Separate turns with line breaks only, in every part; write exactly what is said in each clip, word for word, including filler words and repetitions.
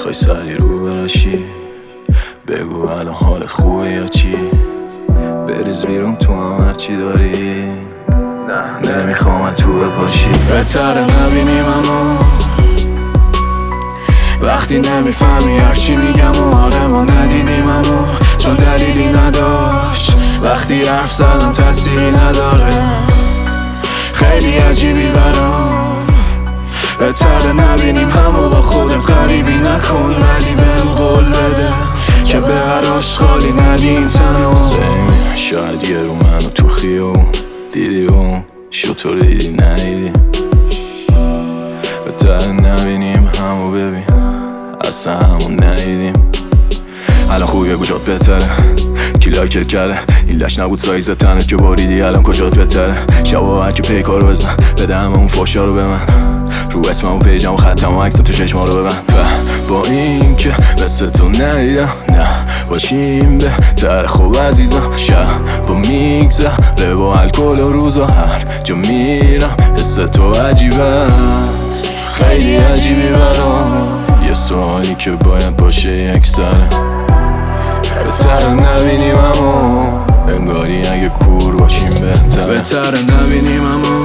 میخوای سری رو براشی؟ بگو الان حالت خوبه یا چی؟ بریز بیرون تو هم هرچی داری. نه نمیخوام تو بپاشی. بهتره نبینیم اما وقتی نمیفهمی هرچی میگم و آره ما ندیدیم اما چون دلیلی نداشت. وقتی حرف زدم تأثیری نداره. خیلی عجیبی برام. بهتره نبینیم همو با خودت غریبی نکن ولی بهم قول بده که به هر آشغالی ندی این تنو. شاید یه رو منو تو خیابون دیدی اون شطور دیدی ندیدی. بهتره نبینیم همو ببین اصلا همون ندیدیم. الان خوبیه گوشات بهتره کی لایکت کرده این لش نبود سایز تنت که باریدی الان کجات بهتره. شبا هرکی پیکارو بزن بده همه اون فاشا رو به من رو اسمم و پیجم و ختم و عکسم تو چشما رو ببند. با این که مثل تو ندیدم نه باشیم بهتر خوب عزیزم. شب با میگذره با الکل و روزا هر جا میرم حس تو عجیبه است. خیلی عجیبی برام یه سوالی که باید باشه یک سره. بهتره نبینیم اما انگاری اگه کور باشیم بهتره. بهتره نبینیم اما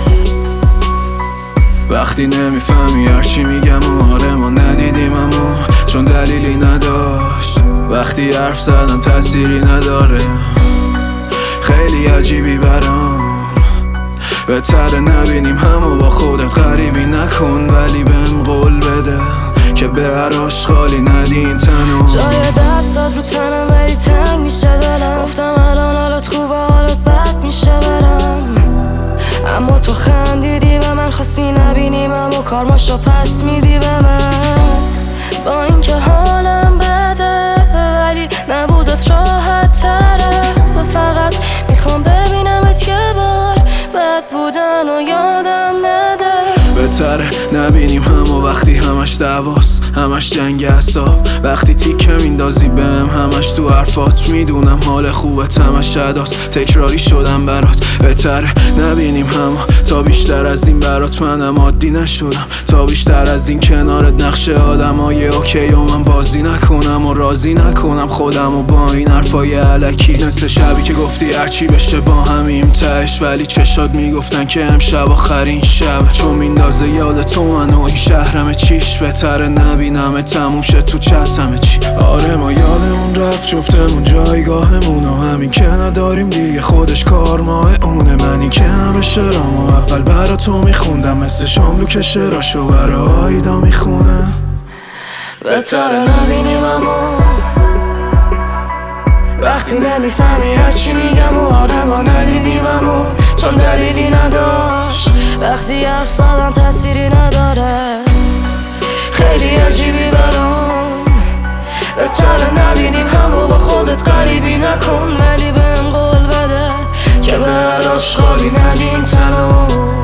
وقتی نمیفهمی هرچی میگم و آره ما ندیدیم اما چون دلیلی نداشت. وقتی حرف زدم تأثیری نداره. خیلی عجیبی برام. بهتره نبینیم همو با خودت غریبی نکن ولی بهم قول بده که به هر آشغالی ندی این تنو.
جای دستات رو تنم ولی تنگ میشه دلم. گفتم الان حالت خوبه حالت بد میشه برم اما تو خندیدی و من خواستی نبینیم اما کارماشو پس میدی به من. با اینکه حالم بده ولی نبودت راحت تره و فقط میخوام ببینمت یه بار بد بودن و یادم نده.
بهتره نبینیم همو وقتی همش دعواست همش جنگ اعصاب. وقتی تیکه میندازی بهم همش تو حرفات میدونم حال خوبت همش اداست تکراری شدم برات. بهتره نبینیم همو تا بیشتر از این برات منم عادی نشدم. تا بیشتر از این کنارت نقشه آدمای اوکی و من بازی نکنم و راضی نکنم خودم و با این حرفای علکی. مثل شبی که گفتی هرچی بشه با همیم تهش ولی چشات میگفتن که امشب آخرین شب چون میندازه یاد تو منو این شهرم چیش. بهتره نبینم تموم شه تو چتم چی. آره ما یادمون رفت جفتمون جایگاهمون و همین که نداریم دیگه خودش کار ماه اونه. من این که همه شرامو اول برا تو میخوندم مثل شاملو که شراشو برا آیدا میخونه.
بهتره نبینیم اما وقتی نمیفهمی هرچی میگم و آره ما ندیدیم اما چون دلیلی نداشت. وقتی حرف زدم تأثیری نداره. خیلی عجیبی برام. بهتره نبینیم همو با خودت غریبی نکن ولی بهم قول بده که به هر آشغالی ندی این تنو.